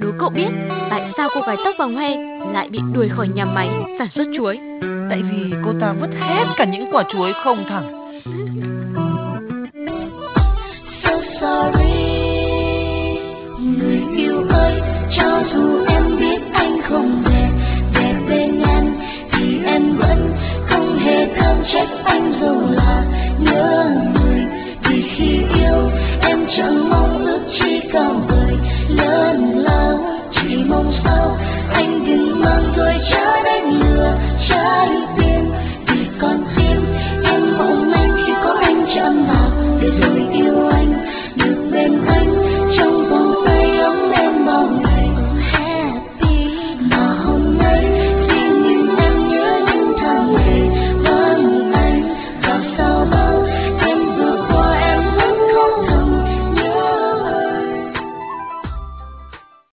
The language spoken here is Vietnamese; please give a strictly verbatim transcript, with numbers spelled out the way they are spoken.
đố cậu biết tại sao cô gái tóc vàng hoe lại bị đuổi khỏi nhà máy sản xuất chuối? Tại vì cô ta vứt hết cả những quả chuối không thẳng.